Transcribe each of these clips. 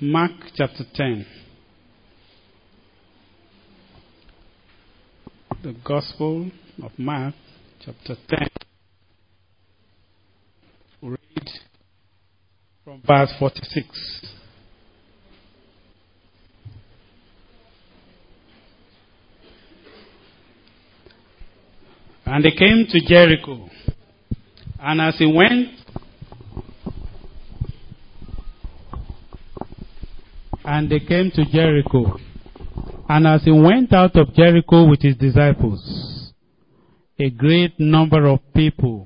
Mark chapter 10. The Gospel of Mark chapter 10. We read from verse 46. And they came to Jericho. And as he went, out of Jericho with his disciples, a great number of people,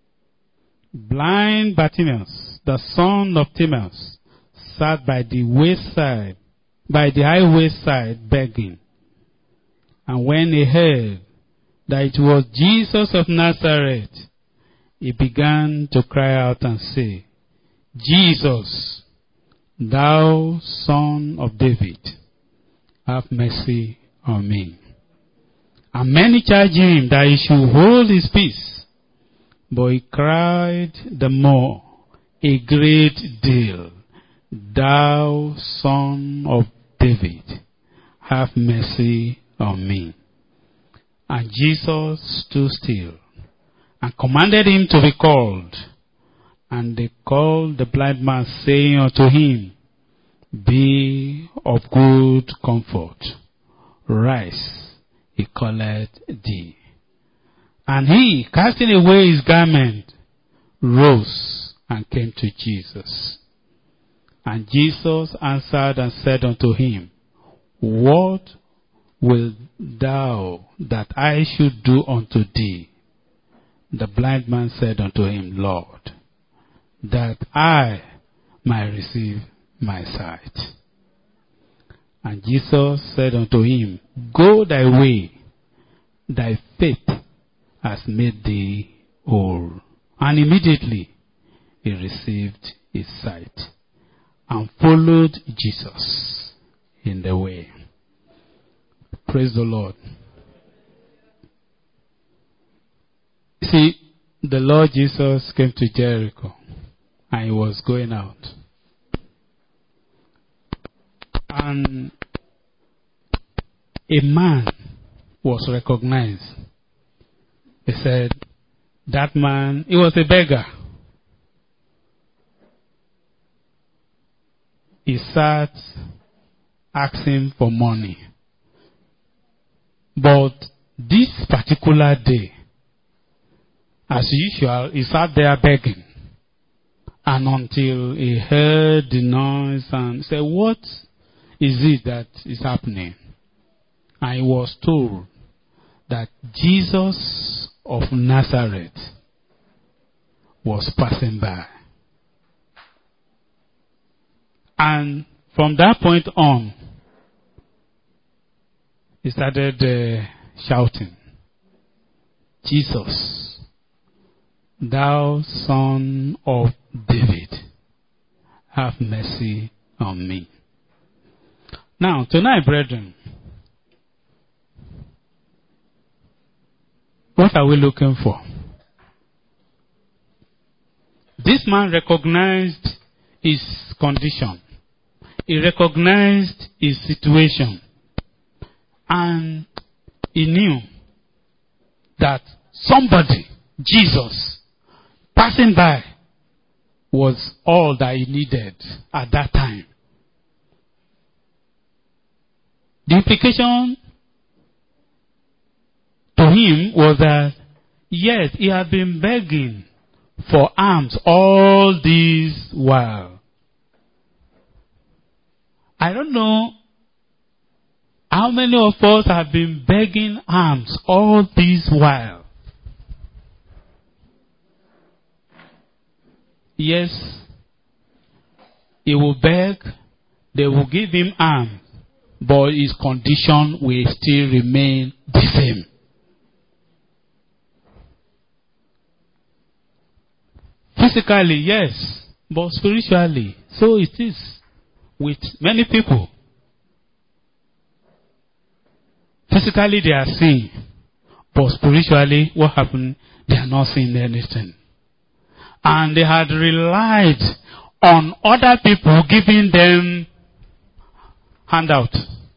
blind Bartimaeus, the son of Timaeus, sat by the highway side begging. And when he heard that it was Jesus of Nazareth, he began to cry out and say, Jesus, thou son of David, have mercy on me. And many charged him that he should hold his peace. But he cried the more, a great deal, thou son of David, have mercy on me. And Jesus stood still and commanded him to be called. And they called the blind man, saying unto him, Be of good comfort, rise, he calleth thee. And he, casting away his garment, rose and came to Jesus. And Jesus answered and said unto him, What wilt thou that I should do unto thee? The blind man said unto him, Lord, that I might receive my sight. And Jesus said unto him, Go thy way, thy faith has made thee whole. And immediately he received his sight and followed Jesus in the way. Praise the Lord. See, the Lord Jesus came to Jericho and he was going out. And a man was recognized. He said, that man, he was a beggar. He sat asking for money. But this particular day, as usual, he sat there begging. And until he heard the noise and said, What is it that is happening? And he was told that Jesus of Nazareth was passing by. And from that point on, he started shouting, Jesus, thou son of David, have mercy on me. Now, tonight, brethren, what are we looking for? This man recognized his condition. He recognized his situation. And he knew that somebody, Jesus, passing by was all that he needed at that time. The implication to him was that, yes, he had been begging for alms all this while. I don't know how many of us have been begging alms all this while. Yes, he will beg, they will give him alms, but his condition will still remain the same. Physically, yes, but spiritually, so it is with many people. Physically, they are seeing, but spiritually, what happened? They are not seeing anything. And they had relied on other people giving them handout.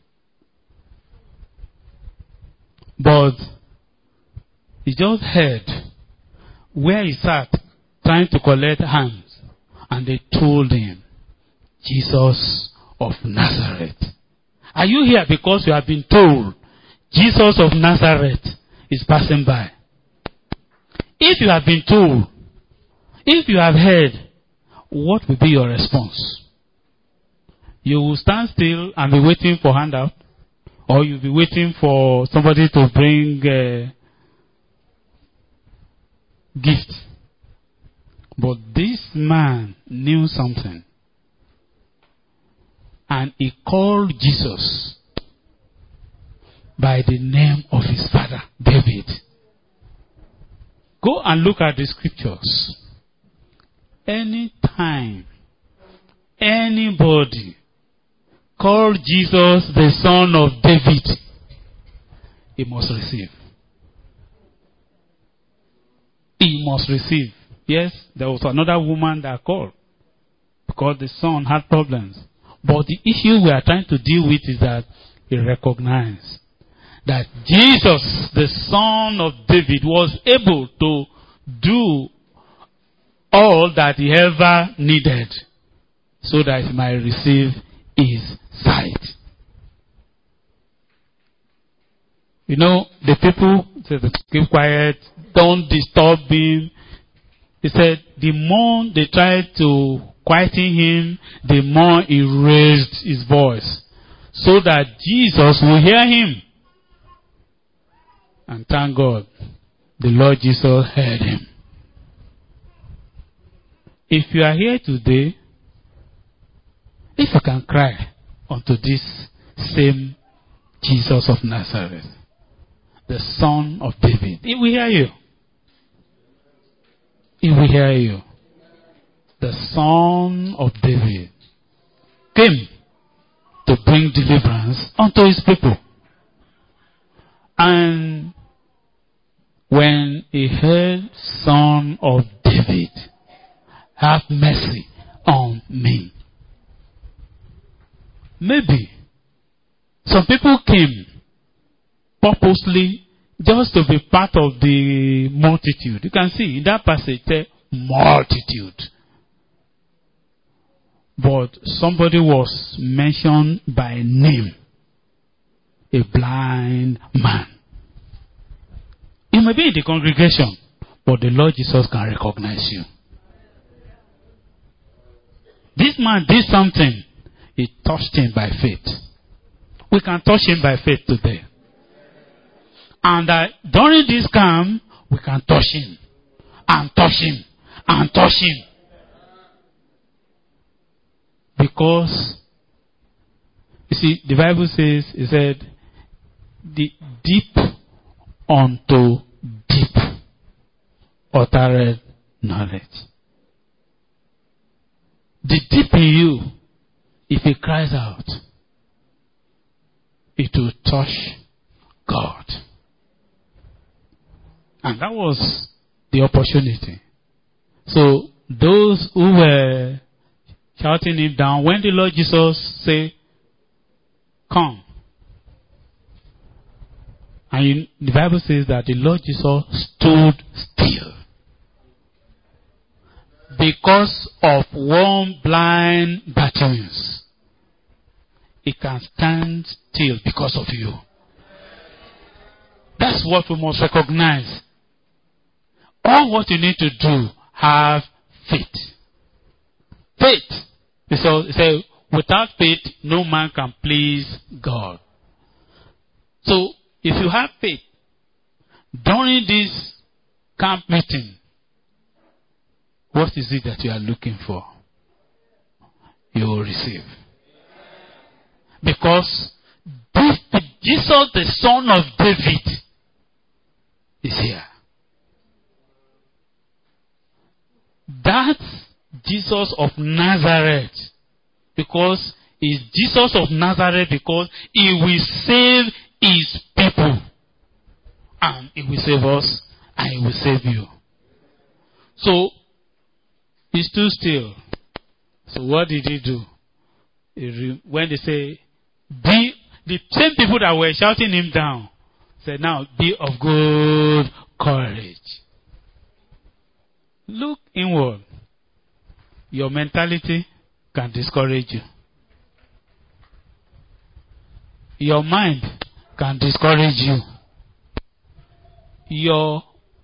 But he just heard where he sat trying to collect hands, and they told him, Jesus of Nazareth. Are you here because you have been told Jesus of Nazareth is passing by? If you have been told, if you have heard, what will be your response? You will stand still and be waiting for handout, or you'll be waiting for somebody to bring gift. But this man knew something, and he called Jesus by the name of his father, David. Go and look at the scriptures. Anytime anybody called Jesus the son of David, he must receive. He must receive. Yes, there was another woman that called because the son had problems. But the issue we are trying to deal with is that he recognized that Jesus, the son of David, was able to do all that he ever needed so that he might receive his sight. You know, the people said, keep quiet, don't disturb him. He said, the more they tried to quieten him, the more he raised his voice, so that Jesus will hear him. And thank God, the Lord Jesus heard him. If you are here today, if you can cry unto this same Jesus of Nazareth, the son of David, he will hear you. He will hear you. The son of David came to bring deliverance unto his people. And when he heard, son of David, have mercy on me. Maybe some people came purposely just to be part of the multitude. You can see in that passage, multitude. But somebody was mentioned by name. A blind man. You may be in the congregation, but the Lord Jesus can recognize you. This man did something. He touched him by faith. We can touch him by faith today. And during this camp, we can touch him. And touch him. And touch him. Because, you see, the Bible says, it said, the deep unto deep uttered knowledge. The deep in you, if it cries out, it will touch God. And that was the opportunity. So those who were shouting him down, when the Lord Jesus said, come. And the Bible says that the Lord Jesus stood still. Because of one blind Bartimaeus, he can stand still because of you. That's what we must recognize. All what you need to do, have faith. Faith. So it says, without faith, no man can please God. So, if you have faith, during this camp meeting, what is it that you are looking for? You will receive. Because Jesus, the son of David, is here. That's Jesus of Nazareth. Because he's Jesus of Nazareth because he will save his people. And he will save us and he will save you. So, he stood still. So what did he do? When they say, The same people that were shouting him down said, now be of good courage. Look inward. Your mentality can discourage you. Your mind can discourage you. Your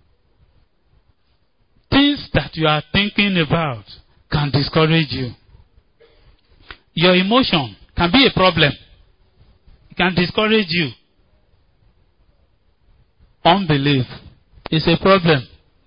things that you are thinking about can discourage you. Your emotion can be a problem. It can discourage you. Unbelief is a problem.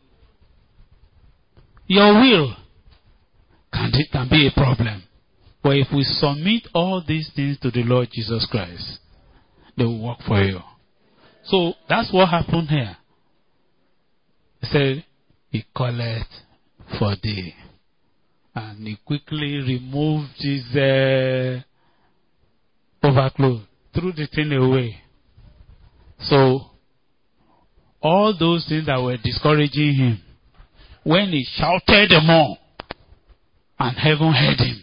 Your will can be a problem. But if we submit all these things to the Lord Jesus Christ, they will work for you. So that's what happened here. He said, he calleth for thee. And he quickly removed his overcloth, threw the thing away. So all those things that were discouraging him, when he shouted them all, and heaven heard him.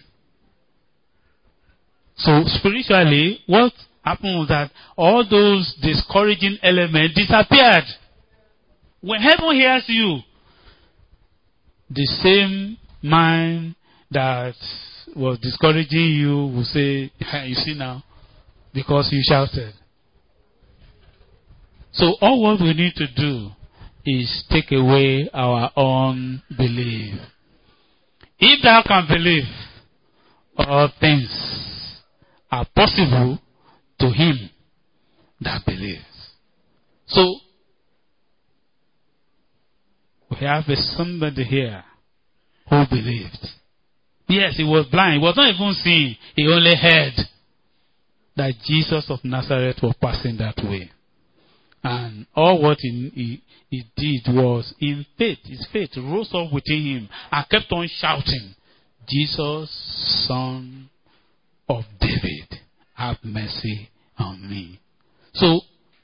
So spiritually, what happened was that all those discouraging elements disappeared. When heaven hears you, the same mind that was discouraging you will say, you see now, because you shouted. So all what we need to do is take away our own belief. If thou can believe, all things are possible to him that believes. So, we have somebody here who believed. Yes, he was blind. He was not even seeing. He only heard that Jesus of Nazareth was passing that way. And all what he did was in faith. His faith rose up within him and kept on shouting, Jesus, Son of David, have mercy on me. So,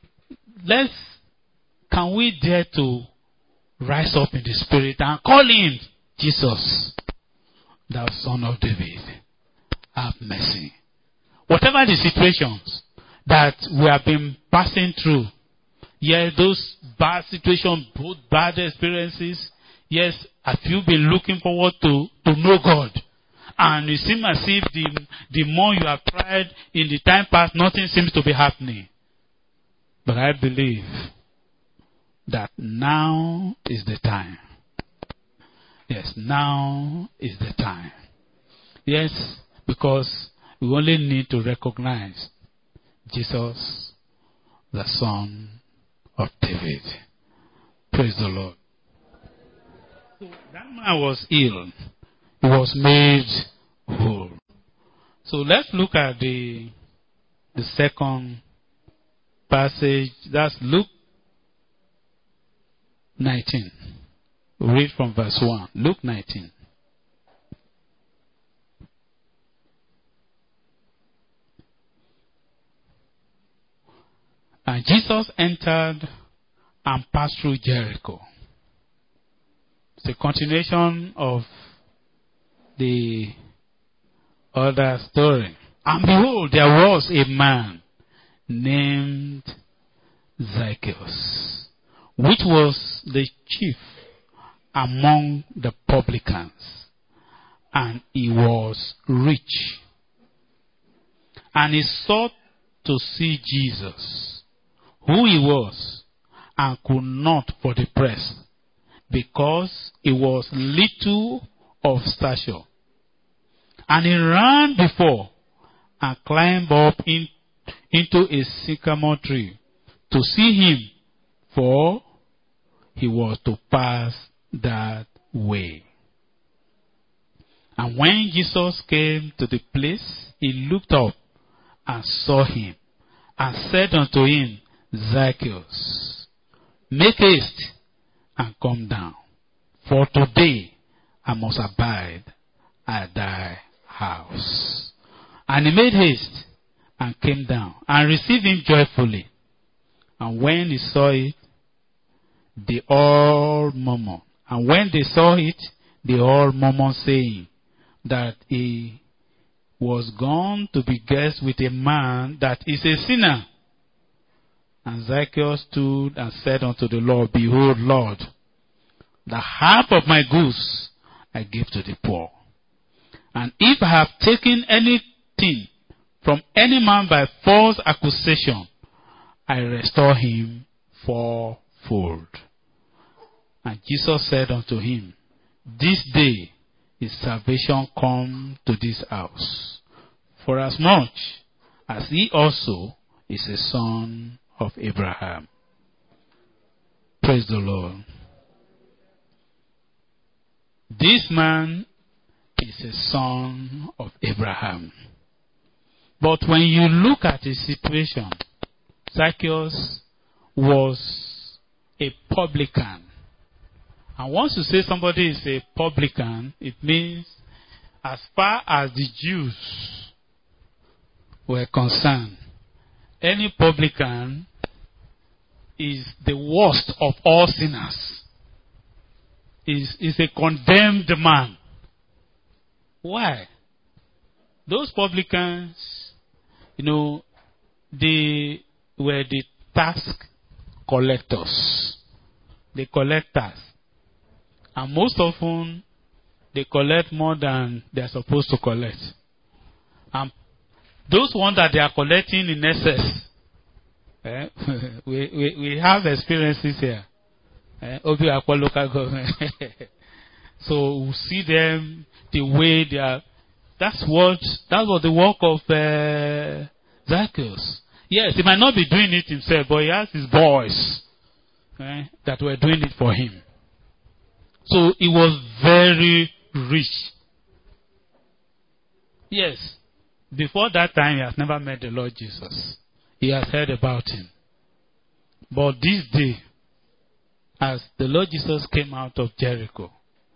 can we dare to rise up in the spirit and call him, Jesus, thou Son of David, have mercy. Whatever the situations that we have been passing through, yes, those bad situations, both bad experiences, yes, have you been looking forward to know God? And it seems as if the more you have tried in the time past, nothing seems to be happening. But I believe that now is the time. Yes, now is the time. Yes, because we only need to recognize Jesus, the Son of David. Praise the Lord. So that man was ill. He was made whole. So let's look at the second passage. That's Luke 19. We'll read from verse 1. Luke 19. And Jesus entered and passed through Jericho. It's a continuation of the other story. And behold, there was a man named Zacchaeus, which was the chief among the publicans, and he was rich. And he sought to see Jesus, who he was, and could not for the press, because he was little of stature. And he ran before and climbed up into a sycamore tree to see him, for he was to pass that way. And when Jesus came to the place, he looked up and saw him, and said unto him, Zacchaeus, make haste and come down, for today I must abide at thy house. And he made haste and came down and received him joyfully. And when he saw it, they all murmured. And when they saw it, they all murmured, saying that he was gone to be guest with a man that is a sinner. And Zacchaeus stood and said unto the Lord, Behold, Lord, the half of my goods I give to the poor. And if I have taken anything from any man by false accusation, I restore him fourfold. And Jesus said unto him, This day is salvation come to this house, for as much as he also is a son of Abraham. Praise the Lord. This man is a son of Abraham. But when you look at his situation, Zacchaeus was a publican. And once you say somebody is a publican, it means as far as the Jews were concerned, any publican is the worst of all sinners. Is a condemned man. Why? Those publicans, they were the tax collectors. They collect tax. And most often, they collect more than they are supposed to collect. And those ones that they are collecting in excess, we have experiences here. Obi Akwa local government. So we see them the way they are. That was the work of Zacchaeus. Yes, he might not be doing it himself, but he has his boys that were doing it for him. So he was very rich. Yes, before that time he has never met the Lord Jesus. He has heard about him. But this day, as the Lord Jesus came out of Jericho,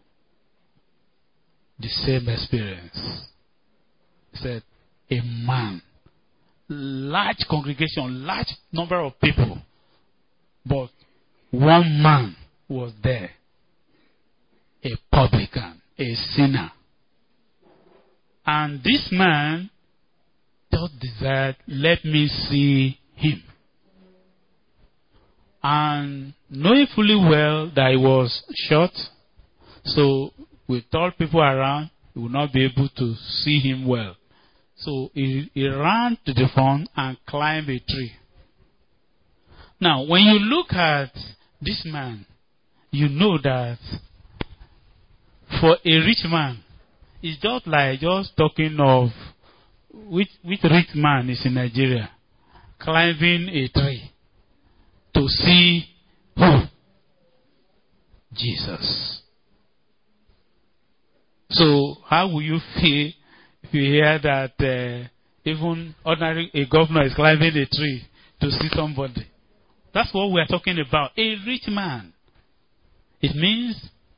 the same experience. He said, a man, large congregation, large number of people, but one man was there, a publican, a sinner. And this man just desired, let me see him. And knowing fully well that he was short, so with tall people around, he would not be able to see him well. So he ran to the front and climbed a tree. Now, when you look at this man, you know that for a rich man, it's just like just talking of which rich man is in Nigeria climbing a tree to see who? Jesus. So how will you feel if you hear that even ordinary a governor is climbing a tree to see somebody? That's what we are talking about. A rich man. It means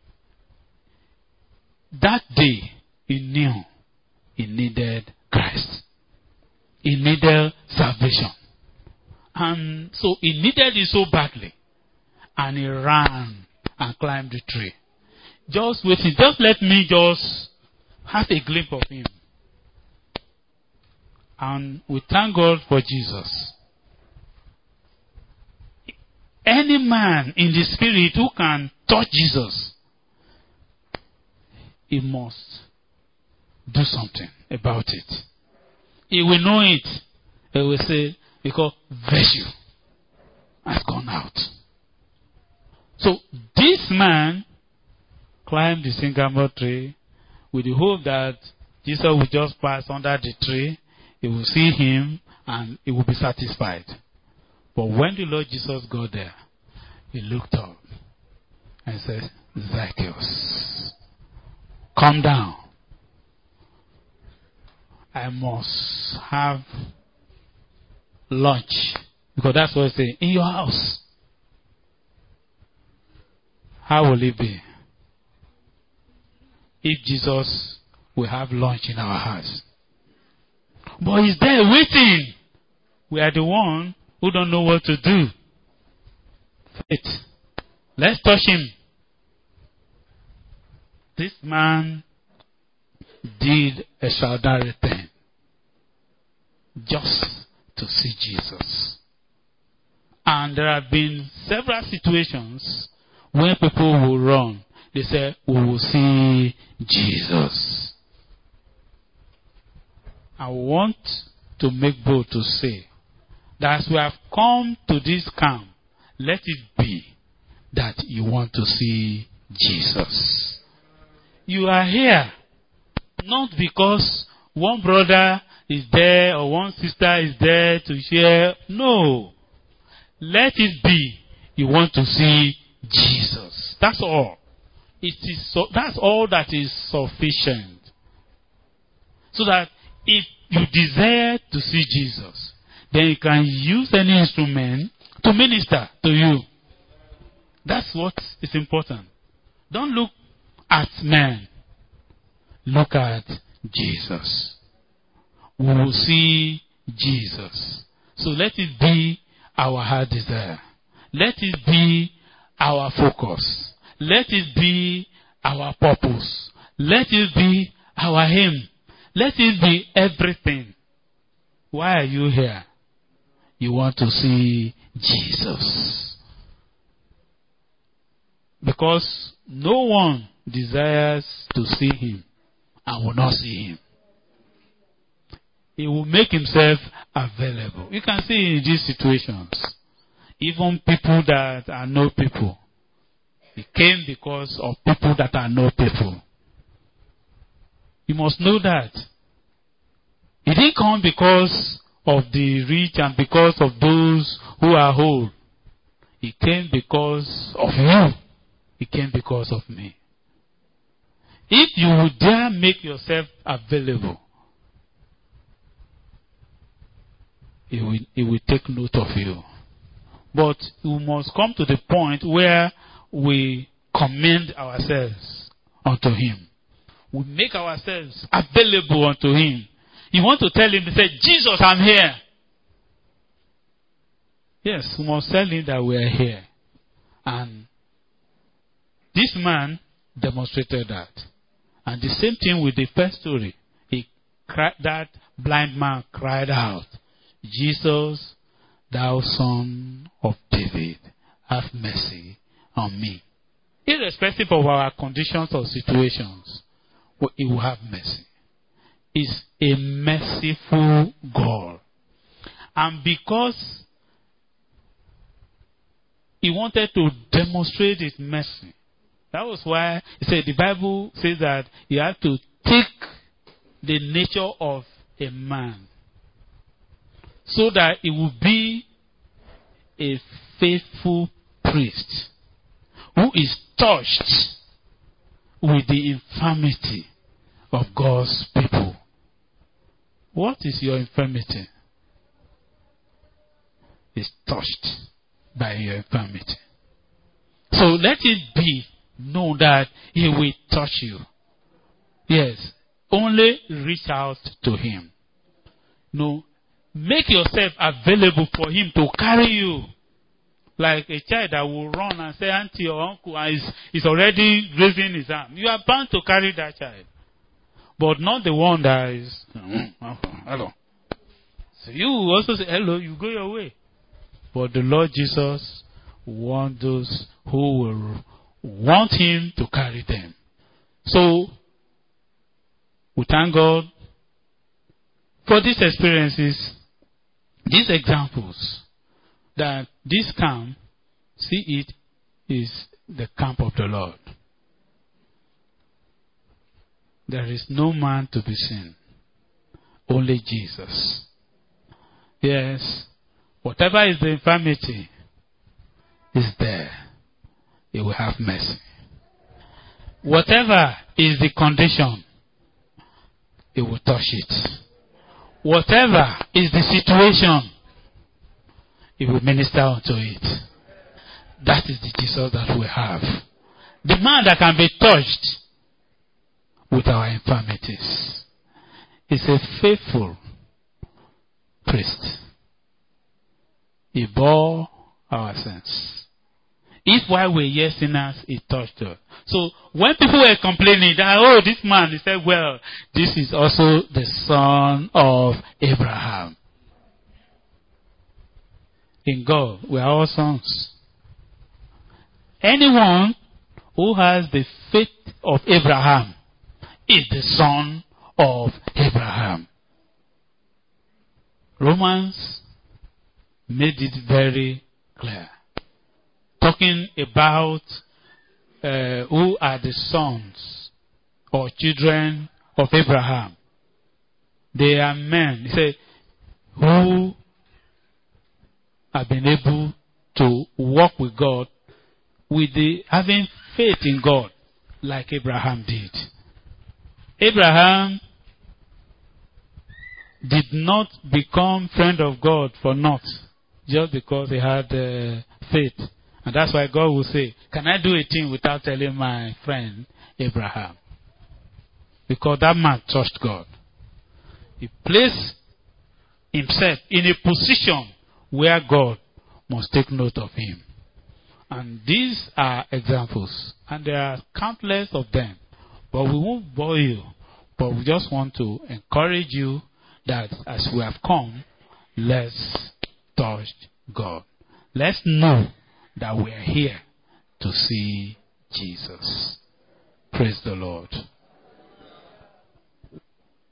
that day he knew he needed Christ. He needed salvation. And so he needed it so badly. And he ran and climbed the tree. Just waiting. Just let me just have a glimpse of him. And we thank God for Jesus. Any man in the spirit who can touch Jesus, he must do something about it. He will know it. He will say, because virtue has gone out. So this man climbed the sycamore tree with the hope that Jesus will just pass under the tree. He will see him and he will be satisfied. But when the Lord Jesus got there, he looked up and said, Zacchaeus, come down. I must have lunch. Because that's what he said, in your house. How will it be if Jesus will have lunch in our house? But he's there waiting. We are the one who don't know what to do. Faith. Let's touch him. This man did extraordinary thing. just to see Jesus. And there have been several situations when people will run. They say, we will see Jesus. I want to make bold to say that as we have come to this camp, let it be that you want to see Jesus. You are here not because one brother is there or one sister is there to share. No. Let it be you want to see Jesus. That's all. That's all that is sufficient. So that if you desire to see Jesus, then you can use any instrument to minister to you. That's what is important. Don't look at men. Look at Jesus. We will see Jesus. So let it be our heart desire. Let it be our focus. Let it be our purpose. Let it be our aim. Let it be everything. Why are you here? You want to see Jesus. Because no one desires to see him and will not see him. He will make himself available. You can see in these situations, even people that are no people, he came because of people that are no people. You must know that. He didn't come because of the rich and because of those who are whole. He came because of you. He came because of me. If you would dare make yourself available, He will take note of you. But we must come to the point where we commend ourselves unto him. We make ourselves available unto him. You want to tell him, say, Jesus, I'm here. Yes, we must tell him that we are here. And this man demonstrated that. And the same thing with the first story. That blind man cried out, Jesus, thou son of David, have mercy on me. Irrespective of our conditions or situations, he will have mercy. He's a merciful God. And because he wanted to demonstrate his mercy, that was why he said, the Bible says that he had to take the nature of a man, so that he will be a faithful priest who is touched with the infirmity of God's people. What is your infirmity? Is touched by your infirmity. So let it be known that he will touch you. Yes, only reach out to him. No, make yourself available for him to carry you. Like a child that will run and say, auntie or uncle is already raising his arm. You are bound to carry that child. But not the one that is, hello. So you also say, hello, you go your way. But the Lord Jesus wants those who will want him to carry them. So, we thank God for these experiences, these examples, that this camp, see it, is the camp of the Lord. There is no man to be seen, only Jesus. Yes, whatever is the infirmity is there. He will have mercy. Whatever is the condition, he will touch it. Whatever is the situation, he will minister unto it. That is the Jesus that we have. The man that can be touched with our infirmities is a faithful priest. He bore our sins. If while we were yet sinners, he touched us. So when people were complaining that, oh, this man, he said, well, this is also the son of Abraham. in God, we are all sons. Anyone who has the faith of Abraham is the son of Abraham. Romans made it very clear. Talking about who are the sons or children of Abraham. They are men, he said, who have been able to walk with God with having faith in God like Abraham did. Abraham did not become friend of God for naught just because he had faith. And that's why God will say, can I do a thing without telling my friend Abraham? Because that man trusted God. He placed himself in a position where God must take note of him. And these are examples. And there are countless of them. But we won't bore you. But we just want to encourage you that as we have come, let's touch God. Let's know that we are here to see Jesus. Praise the Lord.